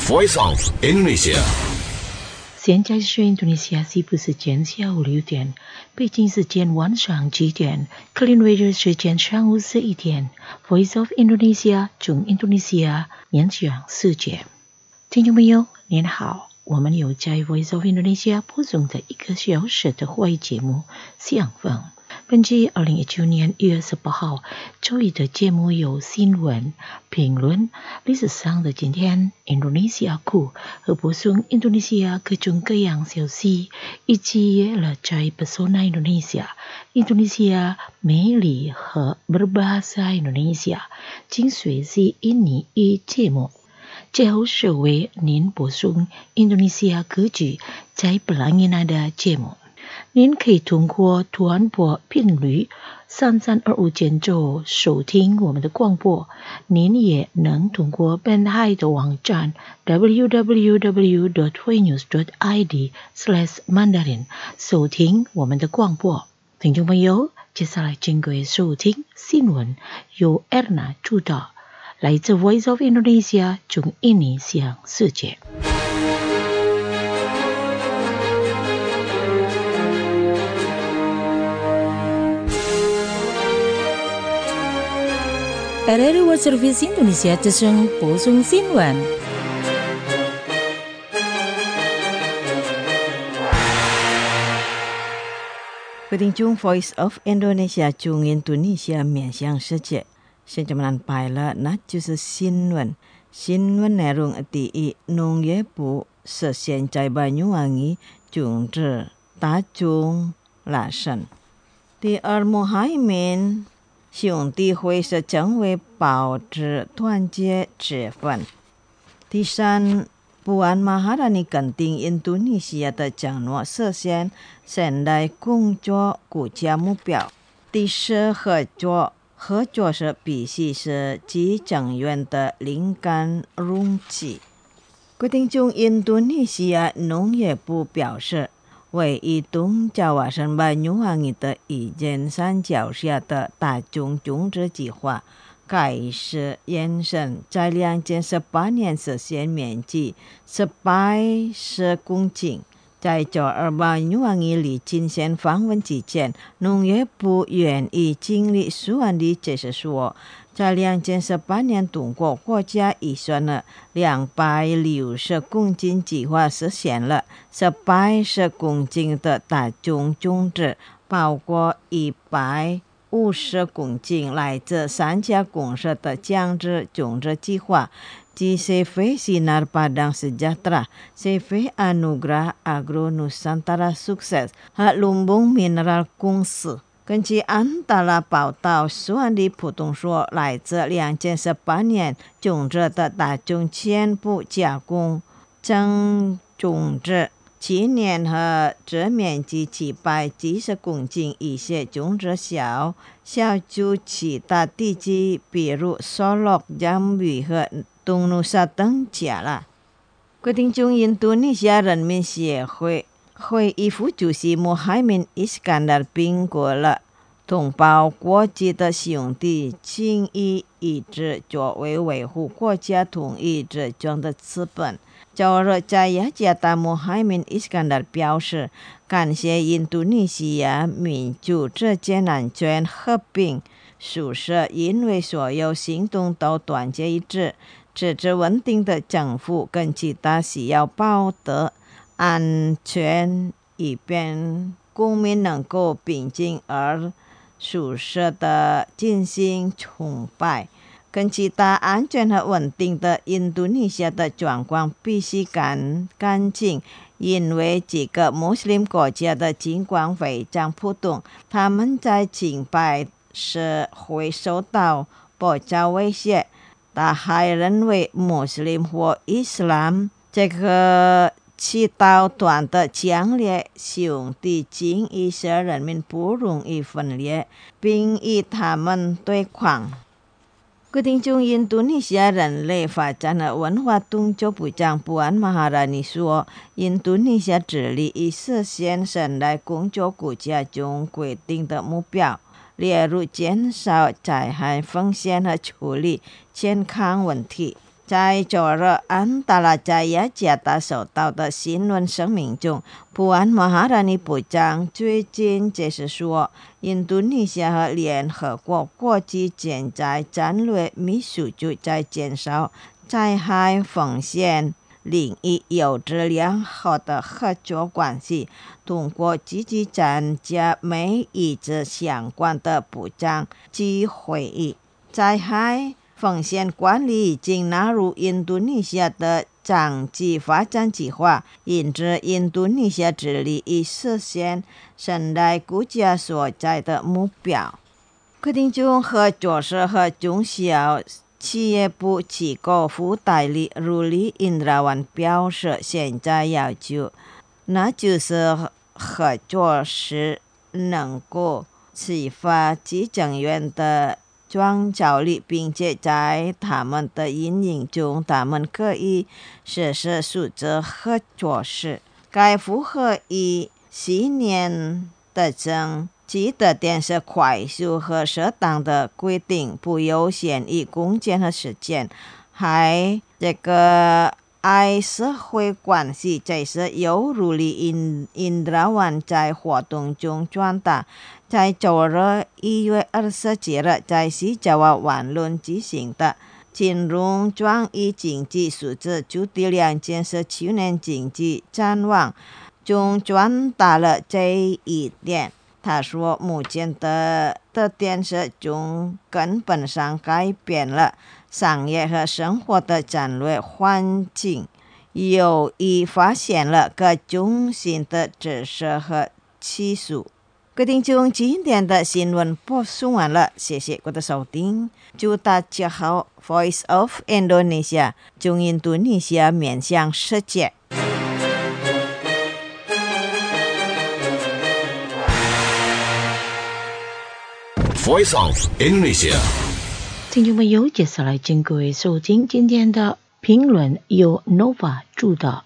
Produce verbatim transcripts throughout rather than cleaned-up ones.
Voice of Indonesia。 现在是印度尼西亚西部时间下午六点，北京时间晚上七点，克林威治时间上午十一点。Voice of Indonesia 从印度尼西亚面向世界。听众朋友，您好，我们有在 Voice of Indonesia 播送的一个小时的华语节目《相逢》。本期二零一九年一月十八号周一的节目有新闻、评论、历史上的今天、印度尼西亚库和播送印度尼西亚各种各样消息，以及了在 Pesona Indonesia、印度尼西亚美丽和 berbahasa Indonesia 精髓是印尼语节目。最后是为您播送印度尼西亚歌曲在布朗伊纳的节目。您可以通过短波频率三三二五节奏收听我们的广播，您也能通过本台的网站 double-u double-u double-u dot voinews dot i d slash mandarin 收听我们的广播。听众朋友，接下来请各位收听新闻，由 Erna 主导，来自 Voice of Indonesia 从印尼向世界。R R I World Service Indonesia 之声播送新闻。 各位听众 Voice of Indonesia 从印度尼西亚面向世界。现在我们来了，那就是新闻。新闻内容第一，农业部是现在Banyuwangi种植大众拉伸。第二，Muhaimin兄弟会是成为保持团结之分。第三，Puan Maharani肯定印度尼西亚的承诺实现现代工作国家目标。第四，合作合作是必须是既长远的灵感容器。决定中，印度尼西亚农业部表示，为移动加瓦山Banyuwangi的一间山脚下的大众种植计划开始延伸，在两千十八年实现面积一百十公顷。在九二Banyuwangi离进行访问之前，农业部愿意尽力数万里解释说，在两千十八年通过国家预算了两百六十公顷计划实现了一百十公顷的大众种植，包括一百五十公顷来自三家公司的降脂种植计划，即 C V Sinar Padang Sejahtera、 C V Anugerah Agro Nusantara Sukses 和 Lumbung Mineral 公司。根据安达拉报道，苏安的普通说，来自两千十八年种植的大众全部加工增种植，去年和这面积七百几十公顷，一些种植小小就其他地区，比如索洛、Jambi 和东努沙等家了。决定中，印度尼西亚人民协会会议副主席Muhaimin Iskandar评估了同胞国际的兄弟情谊，一直作为维护国家统一之中的资本。周日在雅加达，Muhaimin Iskandar表示，感谢印度尼西亚民主之间安全和平舒适，因为所有行动都团结一致，支持稳定的政府跟其他需要保得安全，以便公民能够平静而舒适地进行崇拜。跟其他安全和稳定的印度尼西亚的状况必须干干净，因为几个穆斯林国家的情况非常普通，他们在清白时会受到爆炸威胁。他还认为穆斯林或伊斯兰这个祈祷团的强烈兄弟情谊使人民不容易分裂，并与他们对抗。决定中，印度尼西亚人类发展和文化动作部长Puan Maharani说，印度尼西亚致力于实现现代工作国家中规定的目标，例如减少灾害风险和处理健康问题。 在昨日安达拉在雅加达收到的新闻声明中，普安马哈拉尼部长最近解释说，印度尼西亚和联合国国际减灾战略秘书组在减少灾害风险领域有质良好的合作关系，通过积极参加每一次相关的部长级会议。灾害风险管理已经纳入印度尼西亚的长期发展计划，因此印度尼西亚致力于实现现代国家所在的目标。决定中合作社和中小企业部机构副代理如里印拉万表示，现在要求那就是合作时能够启发执政员的创造力，并且在他们的运营中，他们可以实施数字合作时，该符合以信念的政记得点是快速和适当的规定，不优先于空间和时间，还这个爱社会关系，这是由如里印印拉万在活动中传达。在周日一月二十七日在西爪哇湾论举行的金融创意经济数字主题两件事去年经济展望中传达了这一点。他说，目前的的电视中根本上改变了商业和生活的战略环境，有意发现了各种新的知识和技术。决定中今天的新闻播送完了，谢谢各位的收听，祝大家好。 Voice of Indonesia 中印度尼西亚面向世界。 Voice of Indonesia。 听众朋友，接下来请各位收听今天的评论，由 Nova 主导。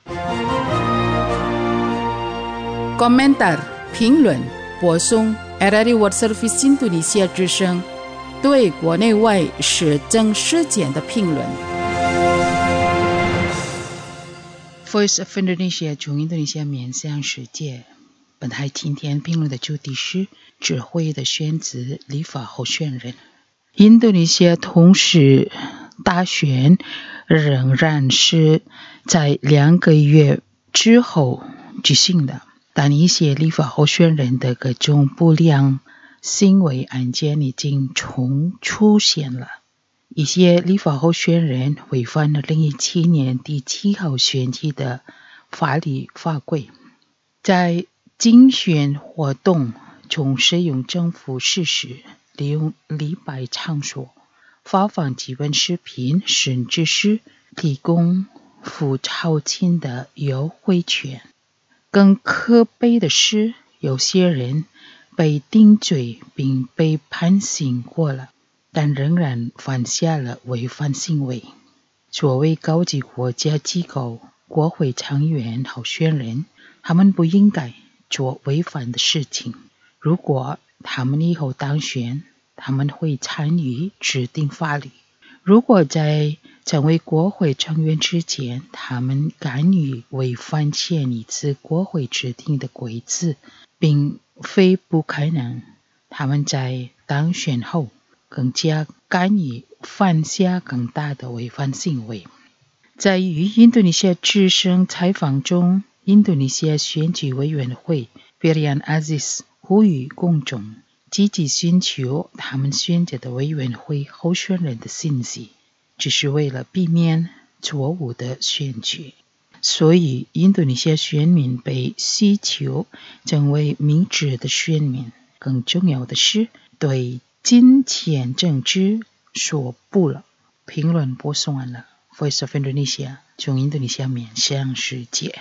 Komentar 评论播送 R R I World Service Indonesia 之声对国内外时政事件的评论。Voice of Indonesia 从印度尼西亚面向世界。本台今天评论的主题是智慧的选择立法候选人。印度尼西亚同时大选仍然是在两个月之后举行的，但一些立法候选人的各种不良行为案件已经重出现了。一些立法候选人违反了二零一七年第七号选举的法律法规，在竞选活动中使用政府事实，利用礼拜场所发放基本视频，甚至是提供付超金的优惠券。更可悲的是，有些人被定罪并被判刑过了，但仍然犯下了违反行为。作为高级国家机构国会成员候选人，他们不应该做违反的事情。如果他们以后当选，他们会参与制定法律。如果在成为国会成员之前，他们干预违反前一次国会制定的规则，并非不可能，他们在当选后更加干预犯下更大的违反行为。在与印度尼西亚之声采访中，印度尼西亚选举委员会 Pilihan Aziz 呼吁公众积极寻求他们选择的委员会候选人的信息，只是为了避免错误的选举。所以印度尼西亚选民被需求成为明智的选民。更重要的是，对金钱政治说不了。评论播送完了。 Voice of Indonesia 从印度尼西亚面向世界。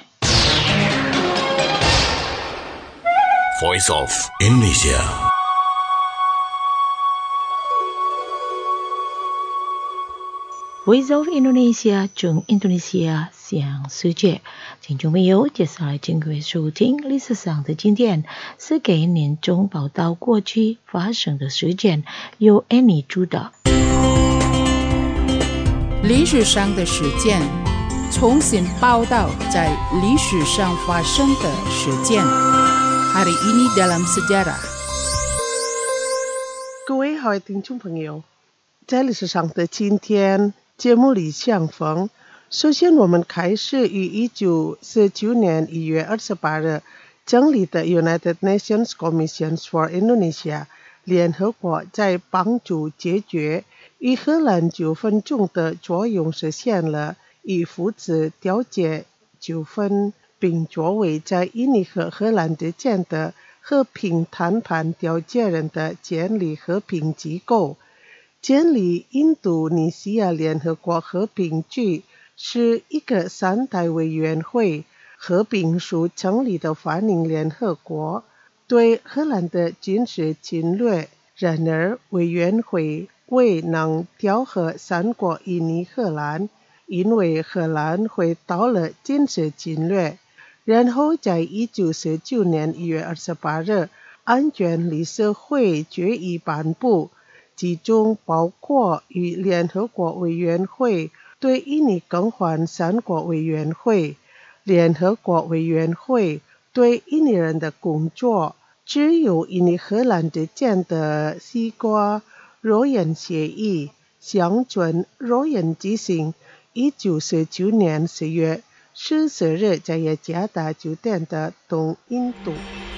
Voice of Indonesia。 Voice of Indonesia 从印度尼西亚向世界。听众朋友，接下来请各位收听历史上的经典，是给年中报道过去发生的事件，由 Annie 主导。 历史上的事件，重新报道在历史上发生的事件。Hari ini dalam sejarah。 各位好，听众朋友，在历史上的今天节目里相逢。首先，我们开始于一九四九年一月二十八日成立的 United Nations Commission for Indonesia 联合国在帮助解决与荷兰纠纷中的作用实现了以负责调解纠纷，并作为在印尼和荷兰之间的和平谈判调解人的建立和平机构。建立印度尼西亚联合国和平局是一个三代委员会，和平属成立的反映联合国对荷兰的军事侵略。然而，委员会未能调和三国印尼荷兰，因为荷兰回到了军事侵略。然后在一九四九年一月二十八日，安全理事会决议颁布，其中包括与联合国委员会对印尼更换三国委员会、联合国委员会对印尼人的工作、只有印尼荷兰之间的西瓜若人协议、乡村若人之行。一九四九年十月十四日在雅加达酒店的东印度。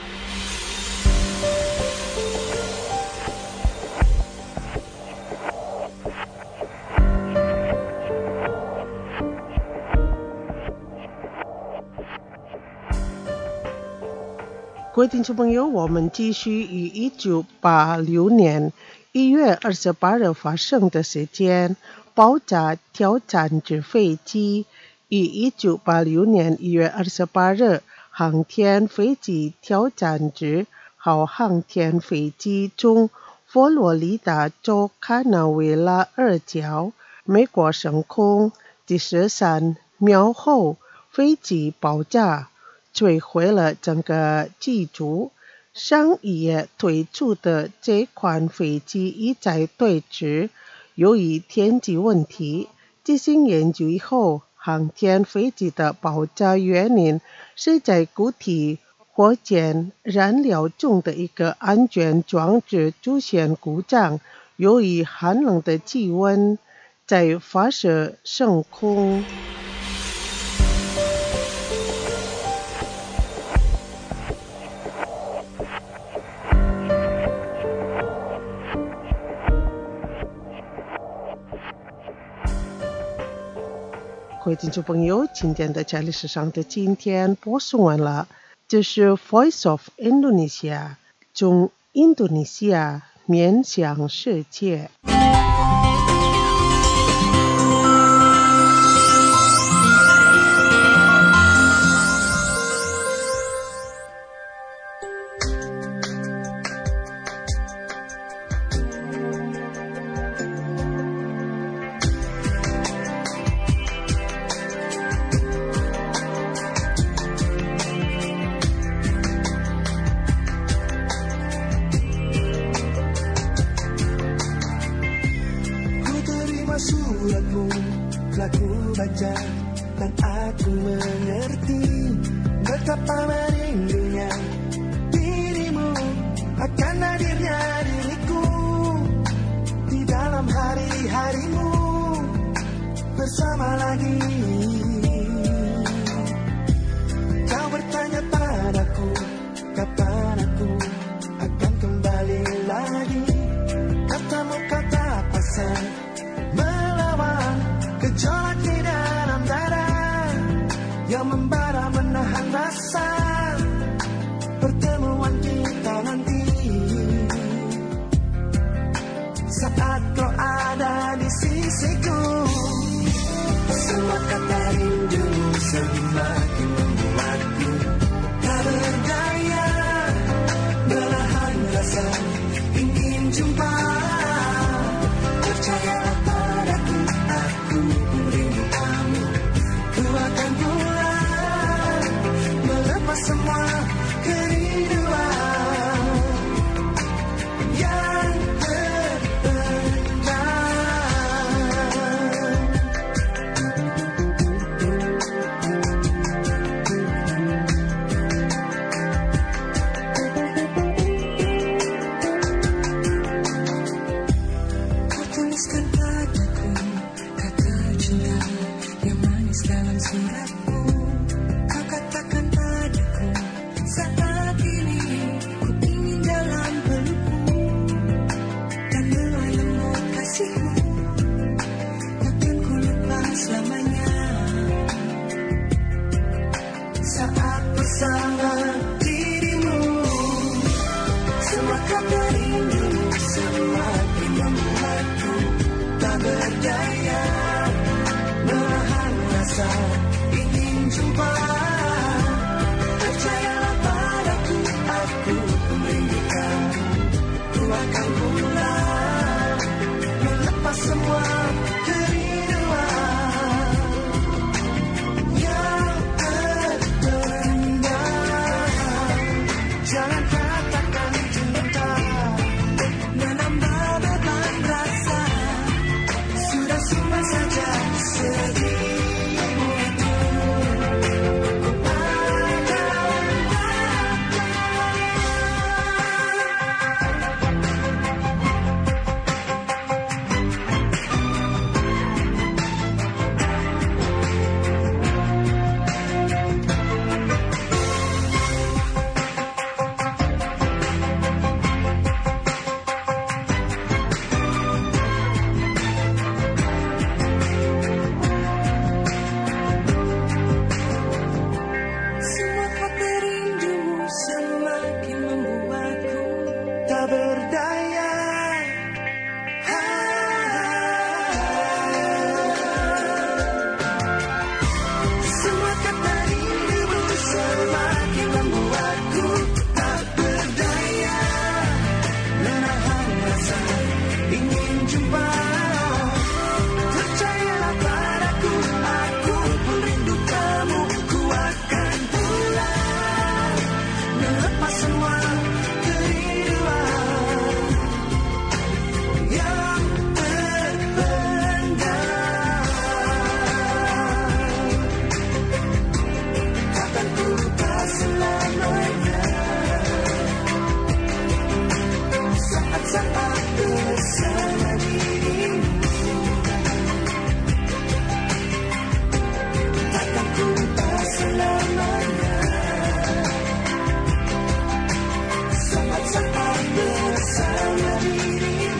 各位听众朋友，我们继续于一九八六年一月二十八日发生的事件爆炸挑战者飞机。于一九八六年一月二十八日，航天飞机挑战者号航天飞机从佛罗里达州卡纳维拉二角美国升空，第十三秒后飞机爆炸，摧毁了整个机组。上一月推出的这款飞机一再对峙，由于天气问题，进行研究以后，航天飞机的爆炸原因是在固体火箭燃料中的一个安全装置出现故障，由于寒冷的气温在发射升空。各位听众朋友，今天的在历史上的今天播送完了，这是 Voice of Indonesia 从印度尼西亚面向世界。 Suratmu telah ku baca dan aku mengerti betapa merindunya dirimu akan hadirnya diriku di dalam hari-harimu bersama lagi. Kau bertanya padaku kapan aku akan kembali lagi, katamu kata pasang melawan gejolak di dalam dada yang membara menahan rasa pertemuan kita nanti. Saat kau ada di sisiku, semua kata rindu semakin membuatku tak berdaya, belahan rasa ingin jumpa. Percayalah padaku, aku rindu kamu. Ku akan pulang melepas semua kerinduan yang terpendam. berdaya menahan rasa ingin jumpa. Percayalah padaku, aku rindu kamu. Ku akan pulang melepas semua kerinduan yang terpendam. Jangan katakan cinta menambah beban rasa. Sudah simpan saja sedihmu itu. Semua kata rindumu semakin membuatku tak berdaya. Semua kata rindumu semakin membuatku tak berdaya menahan rasa ingin jumpa. Percayalah padaku, aku pun rindu kamu. Ku akan pulang melepas semua kerinduan yang terpendam. Takkan ku lupa selamanya saat-saat bersama dirimu. Takkan ku lupa selamanya saat-saat bersama dirimu.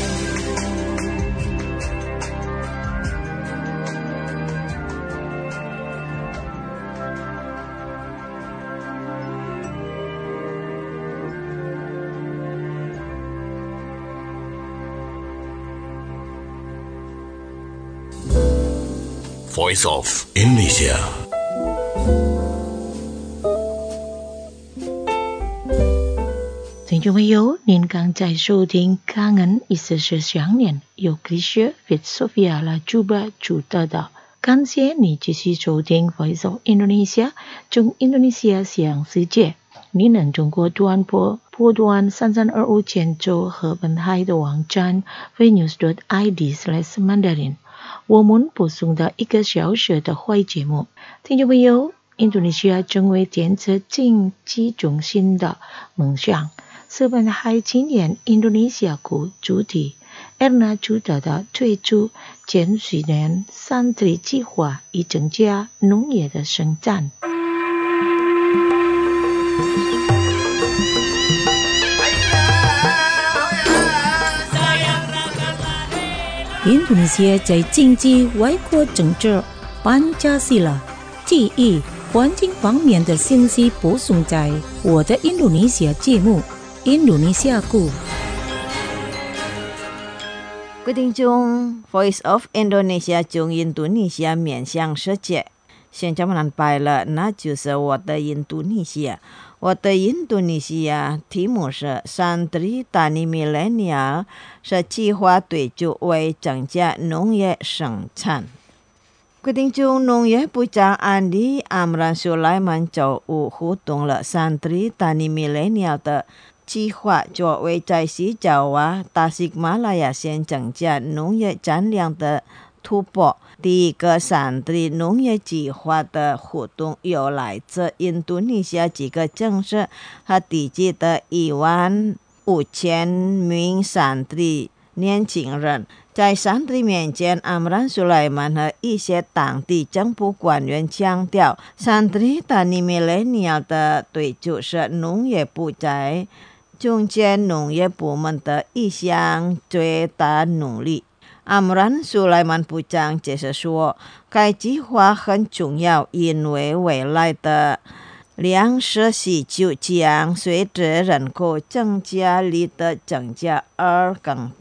Voice of Indonesia. 听众朋友，您刚在收听《感恩一丝丝想念》，由 Krisha with Sophia Lajuba 主持的。感谢你继续收听 Voice of Indonesia 中印度尼西亚想世界。你能通过短波波段三三二五千州和本台的网站 vnews dot i d slash mandarin 我们播送的一个小时的会节目。听众朋友，印度尼西亚成为电子竞技中心的梦想是本台今年印度尼西亚国主题 Erna 主导的推出前十年三три计划，以增加农业的生产。印度尼西亚在经济、外国政治、班加西拉、记忆、环境方面的信息播送在我的印度尼西亚节目《印度尼西亚故》。 各位听众 Voice of Indonesia 中印度尼西亚面向世界。现在我们拜了，那就是我的印度尼西亚。我的印度尼西亚题目是 Santri Tani Millennial 是计划对就为增加农业生产。决定中农业部长安迪阿姆兰苏莱曼就互动了 Santri Tani Millennial 的计划，作为在西爪哇、大西马拉雅县增加农业产量的突破。第一个山地农业计划的活动由来自印度尼西亚几个城市和地区的一万五千名山地年轻人。在山地面前，阿姆兰苏莱曼和一些当地政府官员强调，山地Tani Millennial的对象是农业部在中间农业部门的一项最大努力。阿姆兰苏莱曼部长解释说，该计划很重要，因为未来的粮食需求将随着人口增加率的增加而更大。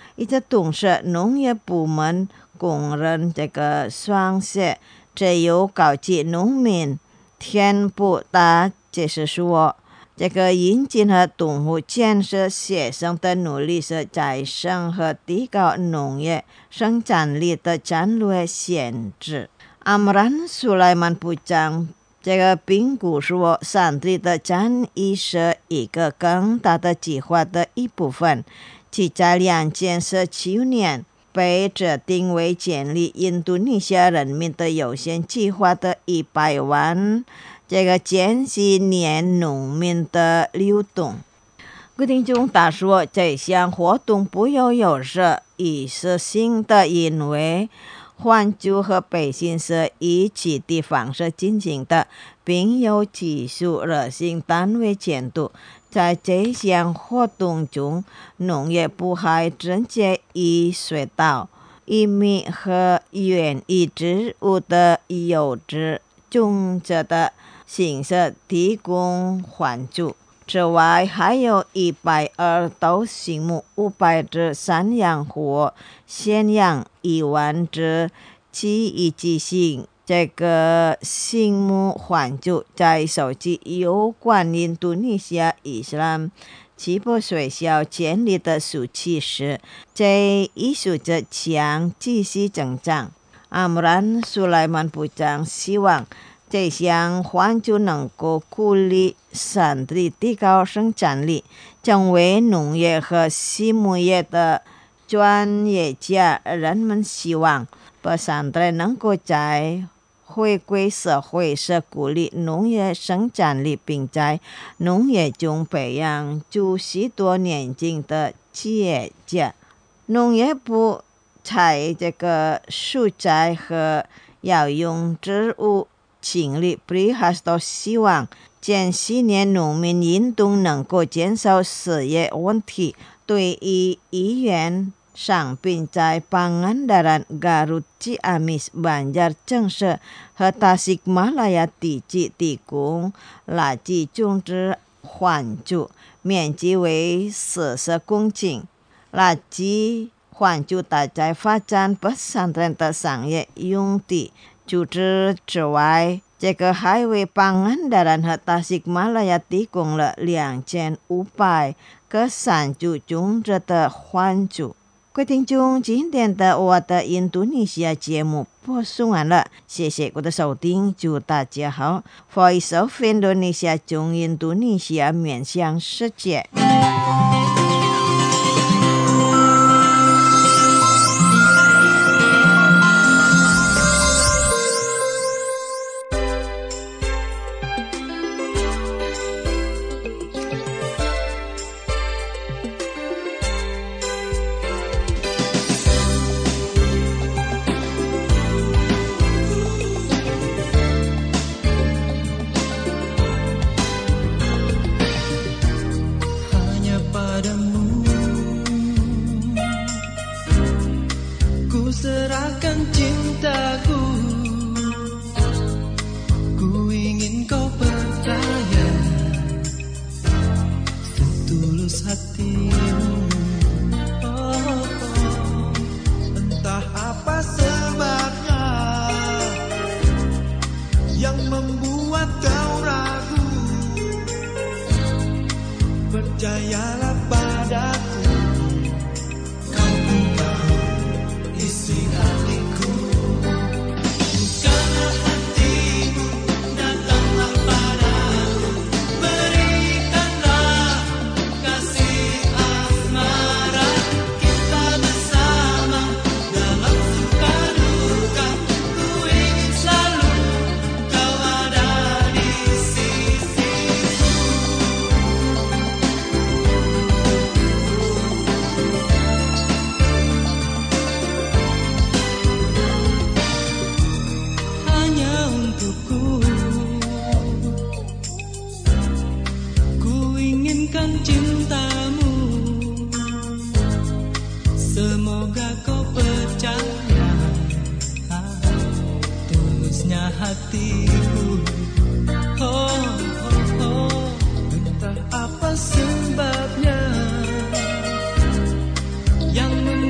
一直董事农业部门工人这个双写，只有高级农民填补的解释说，这个引进和动物建设协商的努力是再生和提高农业生产力的战略限制。阿姆兰苏莱曼部长这个评估说，山地的战役是一个更大的计划的一部分，其在两千十九年被指定为建立印度尼西亚人民的优先计划的一百万这个前几年农民的流动。规定中他说，这项活动不要有是一时性的，因为援助和百姓是以其地方式进行的，并有技术热性单位监督。在这项活动中，农业部还直接以水稻、玉米和园艺植物的有机种植的形式提供援助。此外，还有一百二头畜牧、五百只山羊或鲜羊、一万只鸡以及行这个畜牧援助。在收集有关印度尼西亚伊斯兰吉普学校建立的数据时，这一数字将继续增长。阿姆兰苏莱曼部长希望这项援助能够鼓励山地提高生产力，成为农业和畜牧业的专业家。人们希望把山地能够在回归社会是鼓励农业生产力，并在农业中培养出许多年轻的企业家。农业部在这个蔬菜和药用植物清理布哈斯都希望前些年农民运动能够减少失业问题。对于医院商品在Pangandaran Garut Ciamis Banjar 城市和Tasikmalaya地区提供垃圾种植援助，面积为四十公顷。垃圾援助大在发展不山地的商业用地。除此之外，这个还为Pangandaran和Tasikmalaya提供了两千五百个山猪种植的援助。各位听众，今天的我的印度尼西亚节目播送完了，谢谢各位的收听，祝大家好。Voice of Indonesia 中印度尼西亚面向世界。 Serahkan cintaku, ku ingin kau percaya setulus hatimu. Oh, oh, entah apa sebabnya yang membuat kau ragu, percayalah padaku. Cintamu, semoga kau percaya tulusnya hatiku. Oh, oh, oh, entah apa sebabnya yang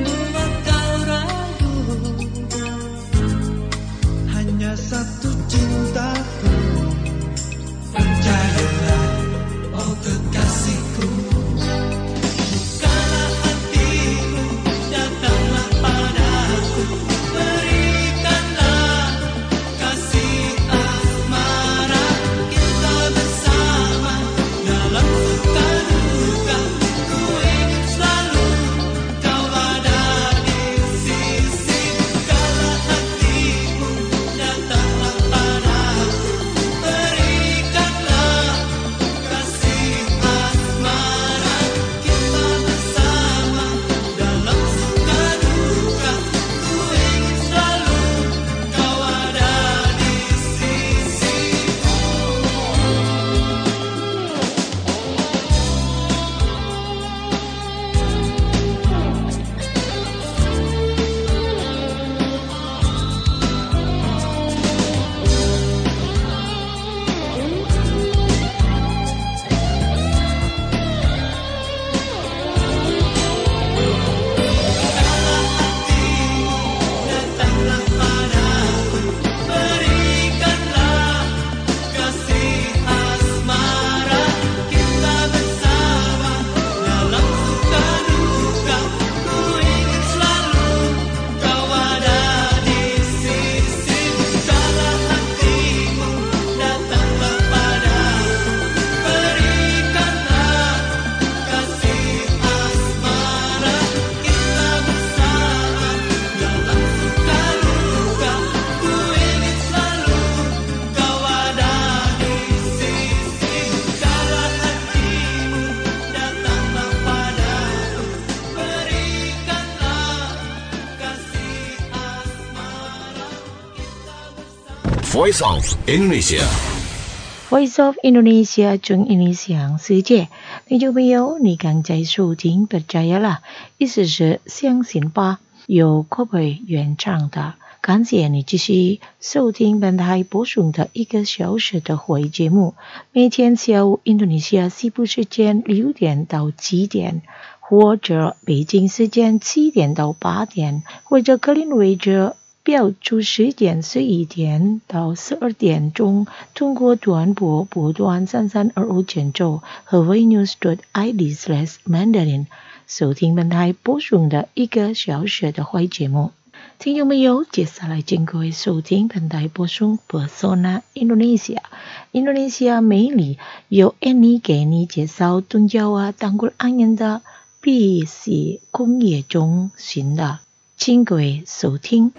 Voice of Indonesia。 Voice of Indonesia 中印尼乡世界，听众朋友，你刚在收听 Percayalah， 意思是相信吧，由柯培原唱的。感谢你继续收听本台播送的一个小时的会节目，每天下午印度尼西亚西部时间六点到七点，或者北京时间七点到八点，或者克林威治标注时间十一点到十二点钟，通过短波波段三三二五减轴和 vnews dot I D slash mandarin 收听本台播送的一个小时的会节目。听众朋友，接下来请各位收听本台播送 Persona Indonesia。印度尼西亚美丽，由 Annie 给你介绍东加瓦当古安人的必须工业中心的，请各位收听。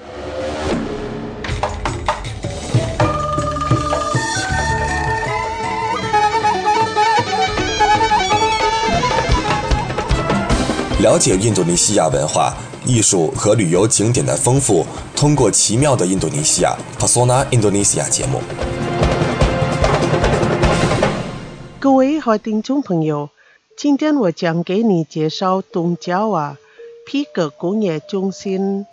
了解印度尼西亚文化、艺术和旅游景点的丰富，通过奇妙的印度尼西亚 Persona Indonesia 节目。 各位好听众朋友，今天我将给你介绍东加瓦皮革工业中心。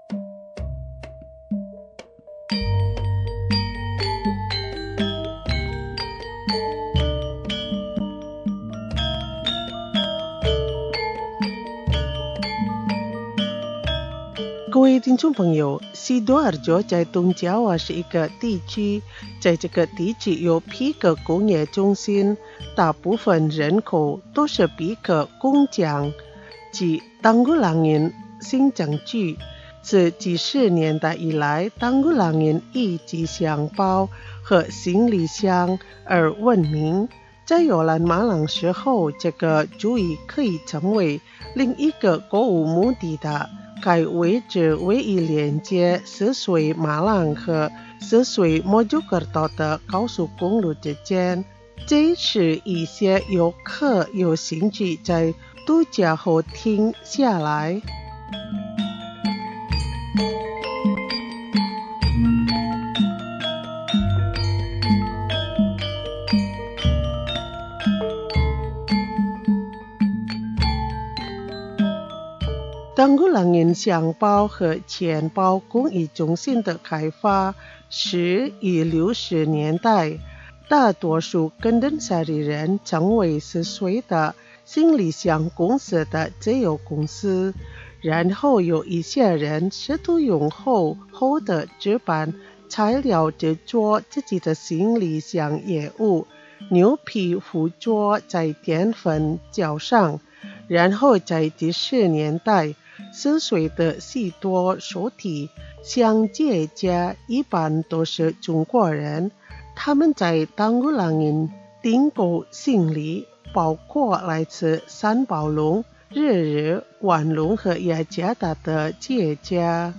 各位听众朋友，西多尔佐在东加瓦是一个地区，在这个地区有皮革工业中心，大部分人口都是皮革工匠及当古朗人新疆居。自几十年代以来，当古朗人以吉祥包和行李箱而闻名。在游览马朗时候，这个主意可以成为另一个购物目的的。该位置唯一连接泗水马朗和泗水莫久格岛的高速公路之间，这使一些游客有兴趣在度假后停下来。当古朗人箱包和钱包工艺中心的开发始于六十年代，大多数根登萨里人成为十岁的行李箱公司的自有公司，然后有一些人试图用厚厚的纸板材料制作自己的行李箱业务，牛皮附着在淀粉胶上，然后在第十年代泗水的许多实体箱业家一般都是中国人，他们在当古朗人订购行李，包括来自三宝龙、日日、万隆和雅加达的企业家。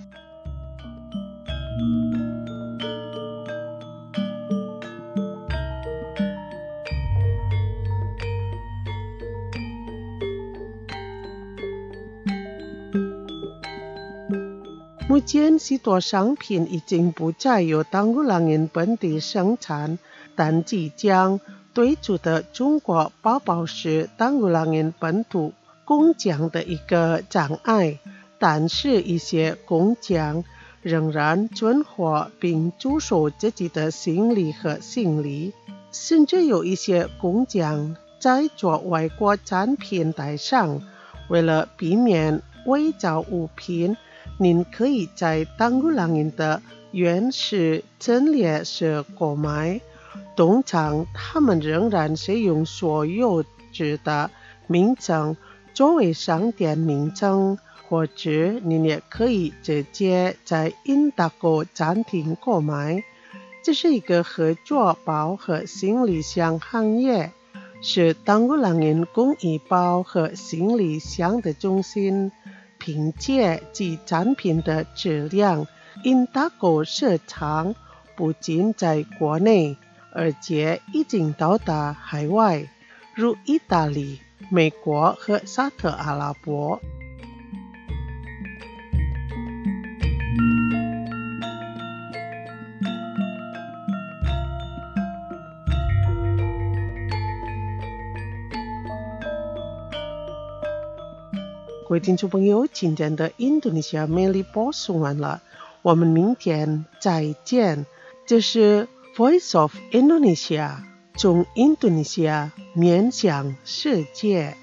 目前许多商品已经不再由当古朗人本地生产，但即将推出的中国包包是当古朗人本土工匠的一个障碍，但是一些工匠仍然存活并出售自己的行李和行李，甚至有一些工匠在做外国产品带上。为了避免伪造物品，您可以在当古朗人的原始陈列室购买，通常他们仍然使用所有制的名称作为商店名称，或者您也可以直接在印达购展厅购买。这是一个合作包和行李箱行业，是当古朗人工艺包和行李箱的中心，凭借其产品的质量，印达购市场不仅在国内，而且已经到达海外，如意大利、美国和沙特阿拉伯。 各位听众朋友，今天的印度尼西亚魅力播送完了，我们明天再见。这是 Voice of Indonesia， 从印度尼西亚面向世界。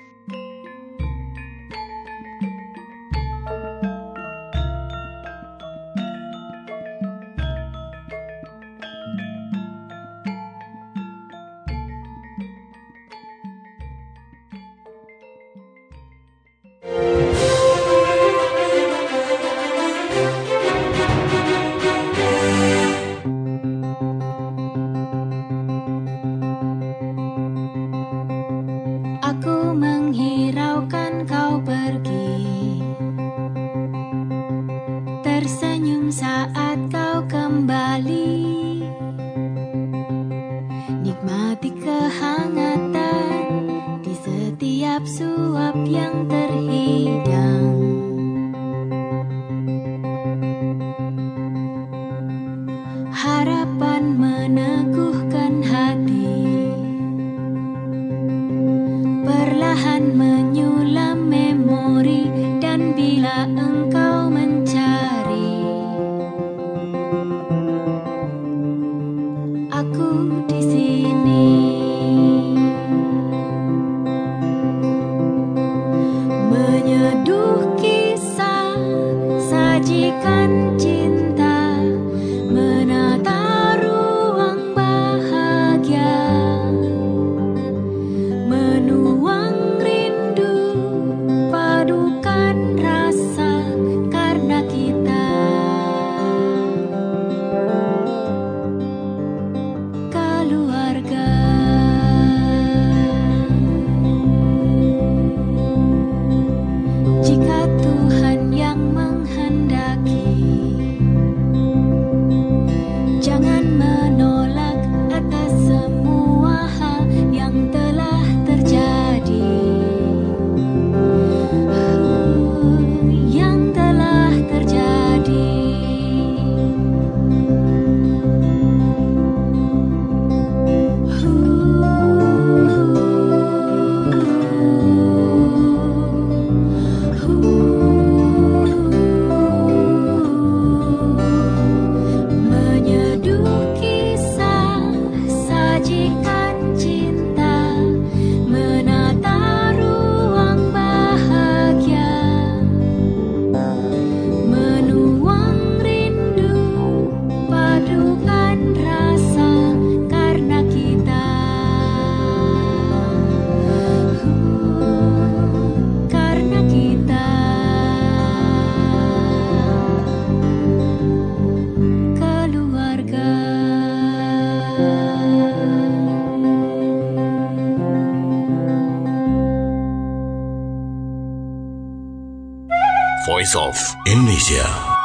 Voice of Indonesia.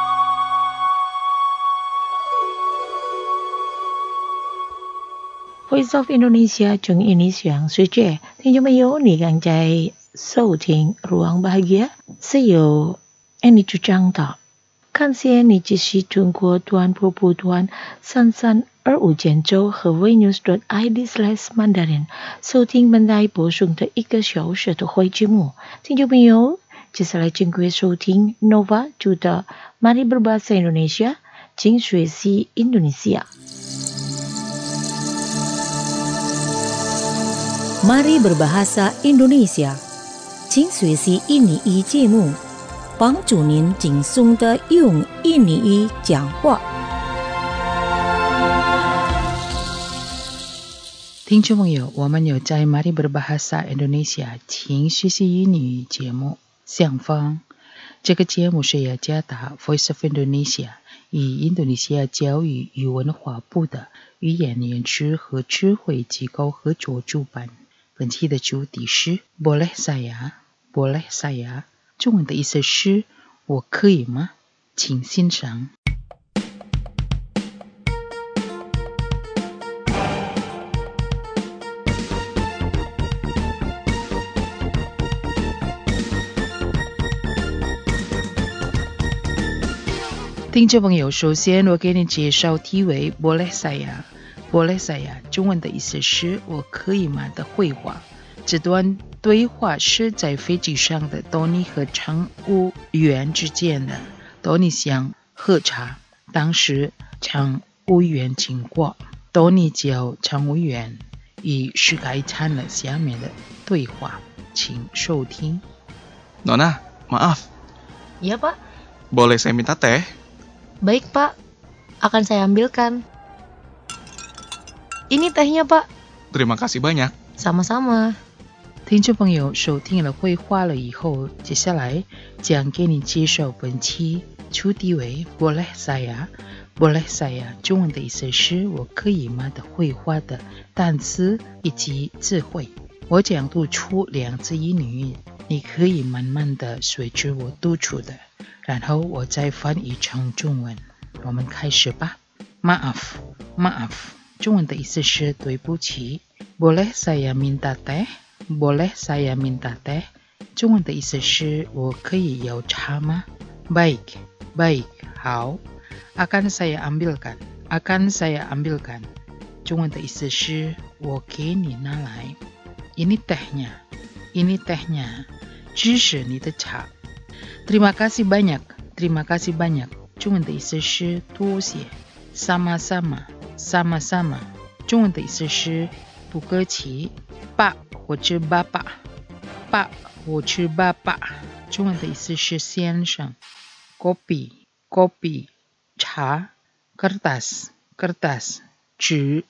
Voice of Indonesia Chung Indonesia Sujie,听众朋友，你刚在收听 Ruang Bahagia， 是由 Annie 主讲的。感谢你继续通过短波波段三三二五减州和 vnews dot I D slash mandarin 收听本台播送的一个小时的会节目。听众朋友，接下来请各位收听 Nova 主的 Mari Berbahasa Indonesia， 请学习印度尼西亚。 Mari Berbahasa Indonesia， 请学习印尼语节目，帮助您轻松地用印尼语讲话。 听众朋友，我们有在 Mari Berbahasa Indonesia 请学习印尼语节目上方。这个节目是雅加达 Voice of Indonesia 与印度尼西亚教育与文化部的语言研知和智慧机构合作主办。本期的主题是 Boleh saya Boleh saya， 中文的意思是我可以吗？请欣赏。听众朋友，首先我给你介绍题为 Boleh saya。Boleh saya 中文的意思是我可以吗的绘画。这段对话是在飞机上的多尼和乘务员之间的。多尼想喝茶，当时乘务员经过，多尼叫乘务员以是改参了下面的对话，请收听。 Nona, maaf. Iya Pak. Boleh saya minta teh? Baik Pak, akan saya ambilkan. Ini tehnya Pak. Terima kasih banyak. Sama-sama. 听众朋友收听了绘画了以后，接下来将给你介绍本期主题为 Boleh saya Boleh saya 中文的意思是我可以吗的绘画的单词以及词汇。我将读出两字一语，你可以慢慢的随着我读出的，然后我再翻译成中文。我们开始吧。 Maaf Maaf 中文的意思是对不起。 Boleh saya minta teh Boleh saya minta teh 中文的意思是我可以有茶吗？ Baik Baik 好。 Akan saya ambilkan Akan saya ambilkan 中文的意思是我给你拿来。 Ini tehnya Ini tehnya 这是你的茶。 Terima kasih banyak Terima kasih banyak 中文的意思是多谢。 Sama-sama Sama-sama 中文的意思是不客气。 Pak 或者爸爸 Pak 或者爸爸中文的意思是先生。 Kopi Kopi 茶。 Kertas Kertas 纸。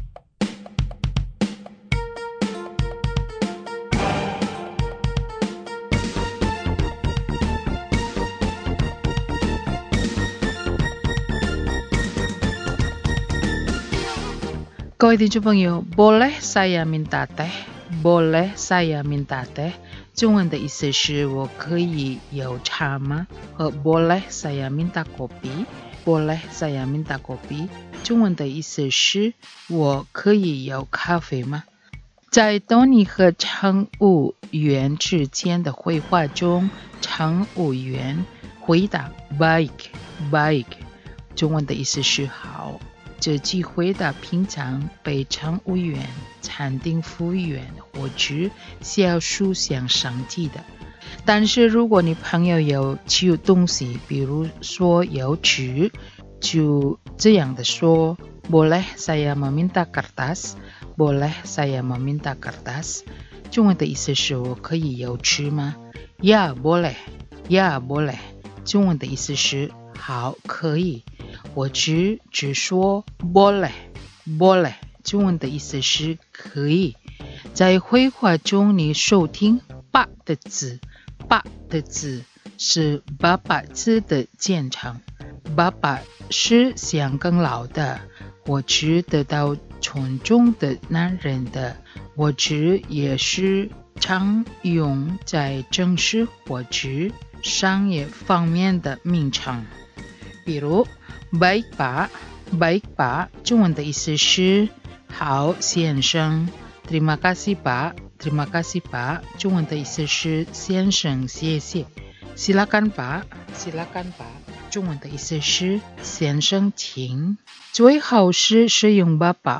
各位听众朋友 Boleh saya minta teh Boleh saya minta teh 中文的意思是我可以有茶吗？和 Boleh saya minta kopi Boleh saya minta kopi 中文的意思是我可以有咖啡吗？在多尼和乘务员之间的绘画中，乘务员回答 Baik Baik 中文的意思是好。这句回答平常被乘务员、餐厅服务员或者销售想上记的。但是如果你朋友有吃东西，比如说有吃，就这样的说 Boleh saya meminta kertas Boleh saya meminta kertas 中文的意思是我可以有吃吗？ Ya boleh Ya boleh 中文的意思是好可以。我只只说 boleh boleh 中文的意思是可以。在绘画中你收听 Pak 的字 Pak 的字是爸爸字的简称。爸爸是香港老的，我只得到从中的男人的，我只也是常用在正式或者商业方面的名称。比如 Baik Pak Baik Pak 中文的意思是好先生。 Terima kasih Pak Terima kasih Pak 中文的意思是先生谢谢。 Silakan Pak Silakan Pak 中文的意思是先生请。最好是使用 Bapak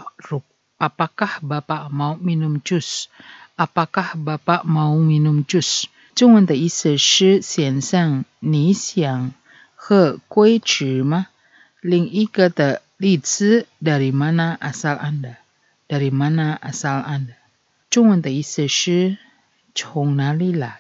Apakah Bapak mau minum jus Apakah Bapak mau minum jus 中文的意思是先生你想喝果汁吗？ 另一个的例子 Dari mana asal Anda Dari mana asal Anda 中文的意思是从哪里来。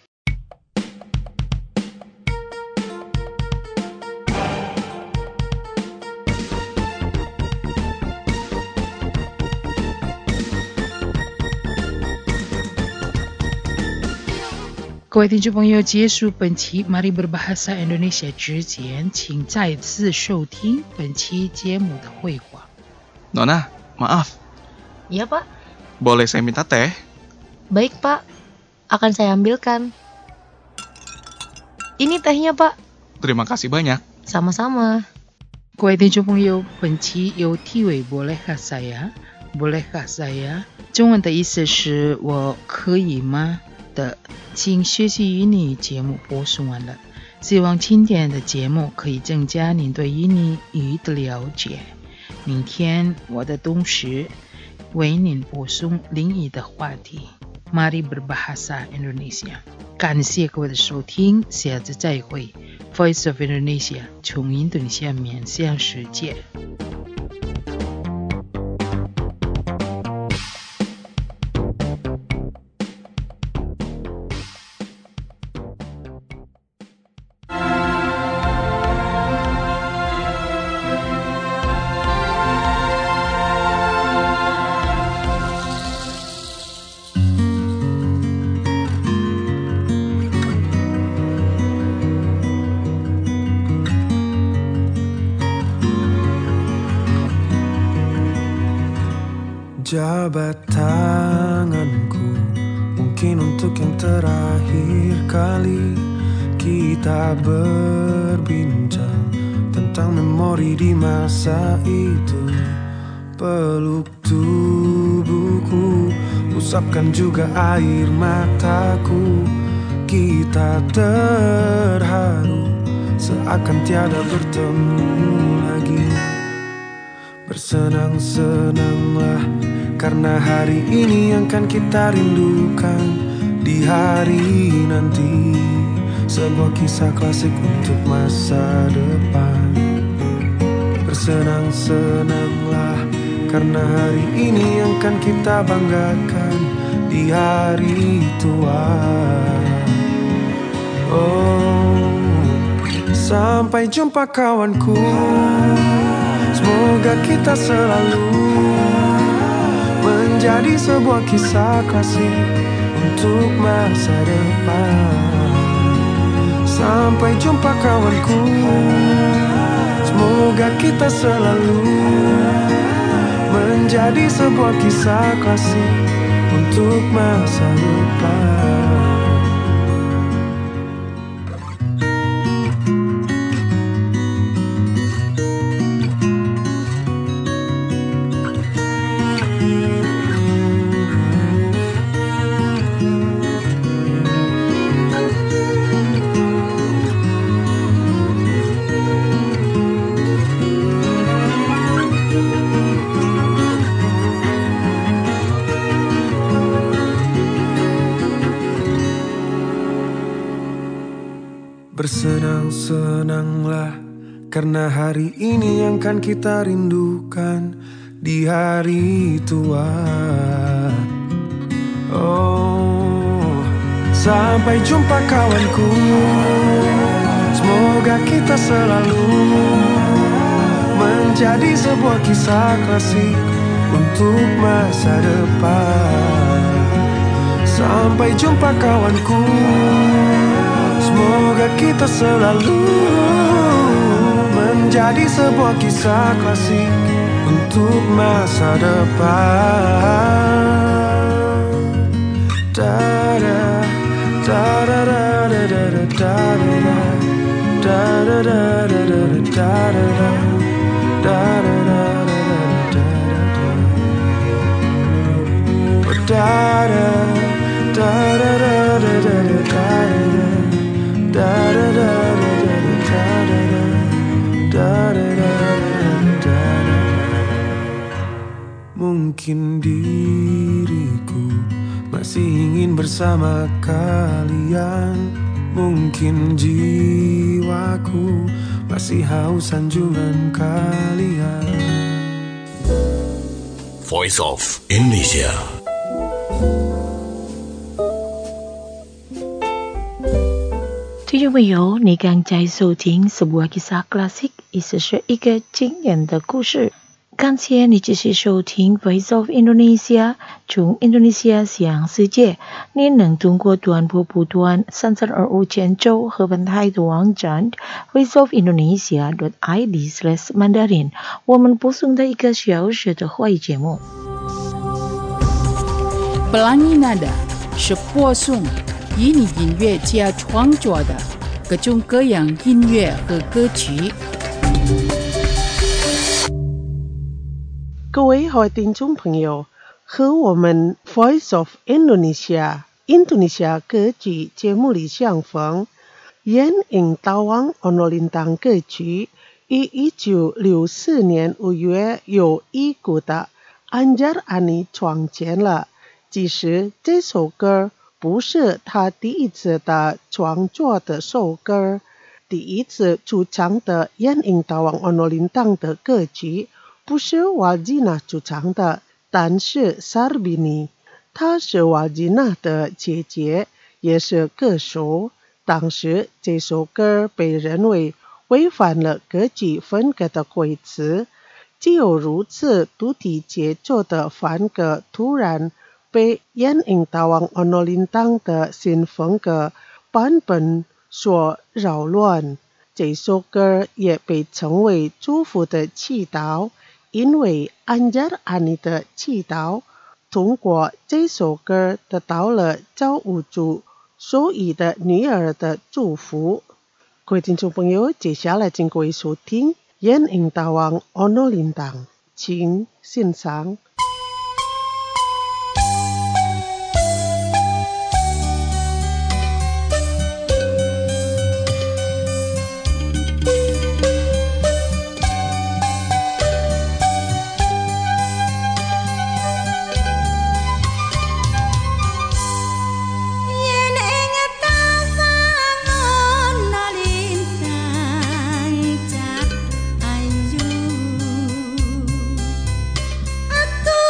各位听众朋友，结束本期 Mari Berbahasa Indonesia 之前，请再次收听本期节目的绘画。 Nona, maaf. Iya Pak. Boleh saya minta teh? Baik Pak, akan saya ambilkan. Ini tehnya Pak. Terima kasih banyak. Sama-sama. 各位听众朋友，本期有题为 Bolehkah saya Bolehkah saya 中文的意思是我可以吗的，请学习印尼语节目播送完了，希望今天的节目可以增加您对印尼语的了解。明天我的同事为您播送另一的话题。 mari berbahasa Indonesia. 感谢各位的收听，下次再会。Voice of Indonesia 从印度尼西亚面向世界。 Jabat tanganku, mungkin untuk yang terakhir kali kita berbincang tentang memori di masa itu. Peluk tubuhku, usapkan juga air mataku. Kita terharu, seakan tiada bertemu lagi. Bersenang-senanglah, karena hari ini yang kan kita rindukan di hari nanti. Sebuah kisah klasik untuk masa depan. Bersenang-senanglah, karena hari ini yang kan kita banggakan di hari tua. Oh, sampai jumpa kawanku. Semoga kita selalu menjadi sebuah kisah klasik untuk masa depan. Sampai jumpa kawanku. Semoga kita selalu menjadi sebuah kisah klasik untuk masa depan. Bersenang-senanglah, karena hari ini yang kan kita rindukan di hari tua. Oh, sampai jumpa kawanku. Semoga kita selalu menjadi sebuah kisah klasik untuk masa depan. Sampai jumpa kawanku. Semoga kita selalu menjadi sebuah kisah klasik untuk masa depan. Da-da, da-da-da-da-da-da, da-da-da, da-da-da-da-da-da, da-da-da, da-da-da-da-da-da, da-da, da-da-da-da-da-da-da. Mungkin diriku masih ingin bersama kalian. Mungkin jiwaku masih haus sanjungan kalian. Voice of Indonesia. 听众朋友，你刚在收听sebuah kisah klasik，意思是一个经典的故事。感谢你继续收听 Voice of Indonesia 从印度尼西亚向世界。你能通过短波波段三三二五千兆和本台的网站 voice of indonesia dot i d slash mandarin 我们播送的一个小时的华语节目。 Pelangi Nada 是播送以你音乐家创作的各种各样音乐和歌曲。 各位好听众朋友，和我们 Voice of Indonesia 印度尼西亚歌曲节目里相逢。Yen ing tawang ono lintang歌曲于一九六四年五月有一股的安加尔尼创建了。 其实这首歌不是他第一次的创作的首歌，第一次主唱的烟影大王欧诺林当的歌曲不是瓦吉娜主唱的，但是萨尔比尼，她是瓦吉娜的姐姐，也是歌手。当时这首歌被认为违反了歌曲风格的规则，只有如此独特节奏的风格突然被烟影大王欧诺林当的新风格版本所扰乱。这首歌也被称为祝福的祈祷，因为安加尔安妮的祈祷通过这首歌得到了造物主所以的女儿的祝福。各位听众朋友，接下来请各位收听烟影大王欧诺林当，请欣赏。 Aku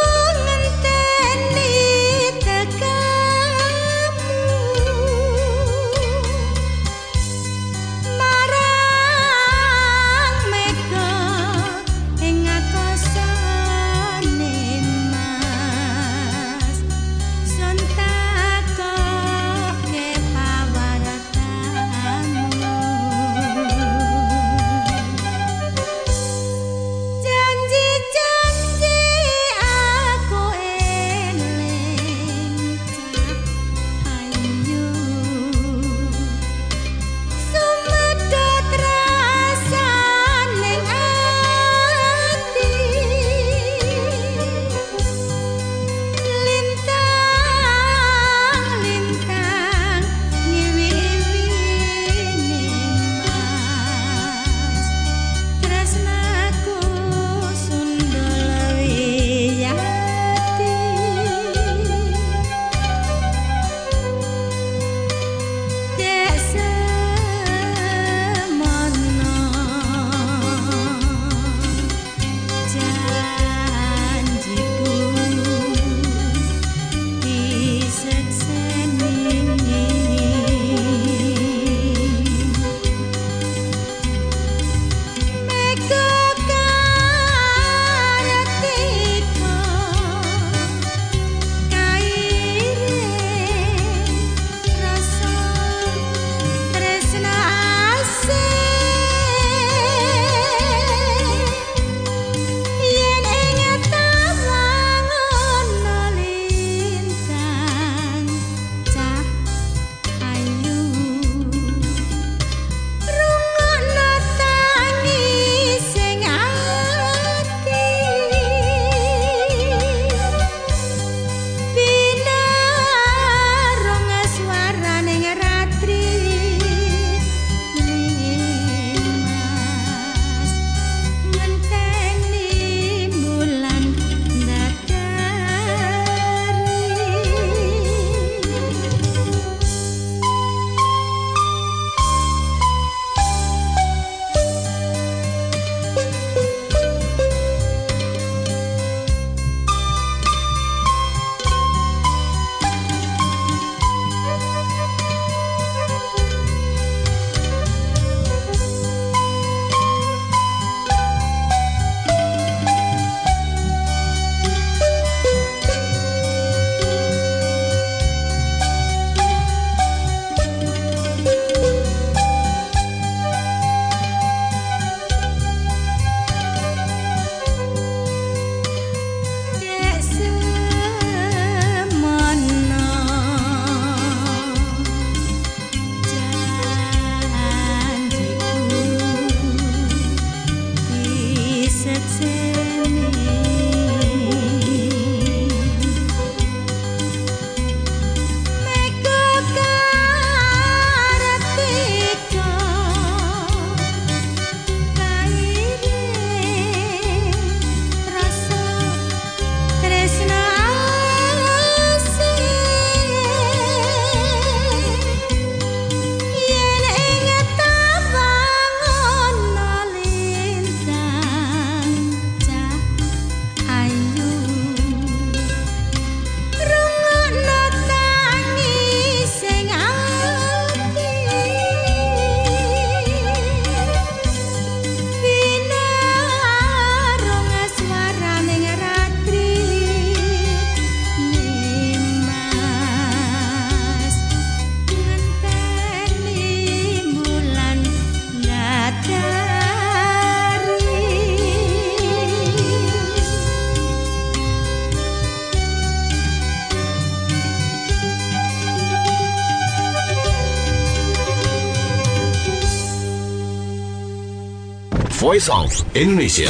Voice of Indonesia.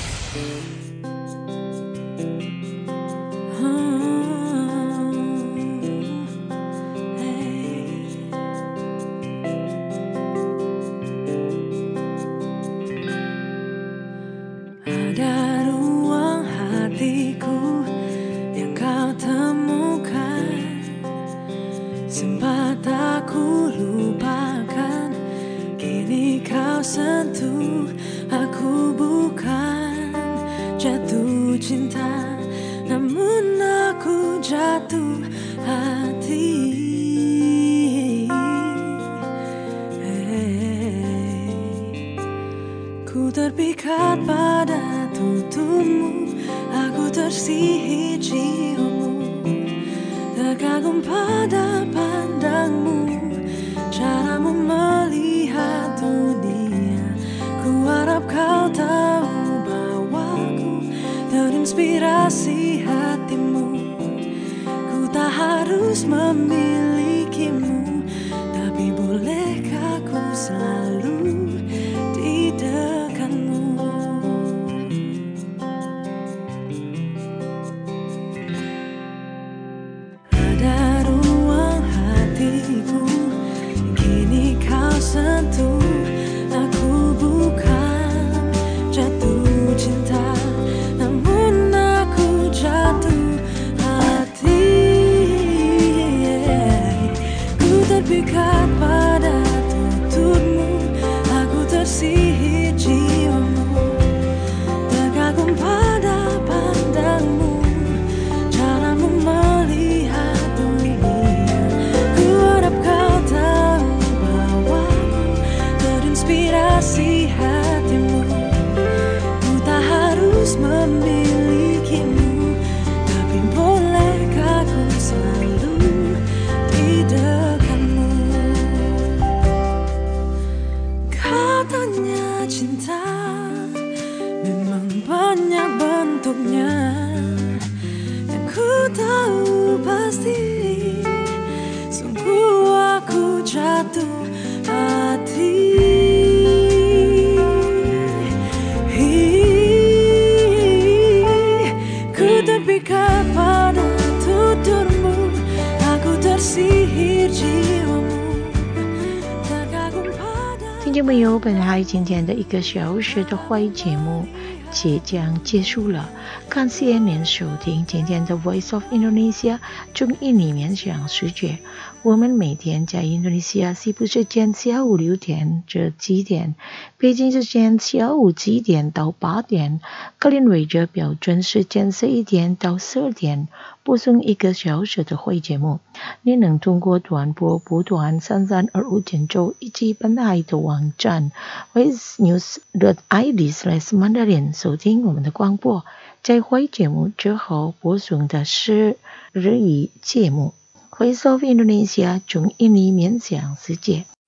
Ada ruang hatiku yang kau temukan, sempat aku lupakan, kini kau sentuh. Aku bukan jatuh cinta, namun aku jatuh hati. Hey. Ku terpikat pada tuturmu, aku tersihir ciummu, terkagum pada pandangmu, caramu melihat dunia. Ku harap kau tahu bahwaku terinspirasi hatimu. Ku tak harus memilikimu, tapi bolehkah ku selalu di dekatmu. Ada ruang hatiku, kini kau sentuh. Aku bukan jatuh cinta, namun aku jatuh hati. Ku terpikat pada tuturmu, aku tersihir jiwamu, terkagum pada pandangmu, caramu melihat dunia. Ku harap kau tahu bahwa terinspirasi hatimu. Ku tak harus memilikimu, tapi bolehkah ku selalu di dekatmu. Katanya cinta memang banyak bentuknya, yang ku tahu pasti sungguh aku jatuh hati. Ku terpikat pada tuturmu, aku tersihir jiwamu, terkagum pada。 听众朋友，本台今天的一个小时的会节目即将结束了，感谢您收听今天的 Voice of Indonesia 中印尼面向世界。我们每天在印度尼西亚西部时间下午六点至七点，北京时间下午七点到八点，格林威治标准时间十一点到十二点，播送一个小时的会节目。您能通过短波波段三三二五点九以及本台的网站 voicenews dot i d slash mandarin 收听我们的广播。在会节目之后播送的是日语节目。Voice of Indonesia 中印尼面向世界。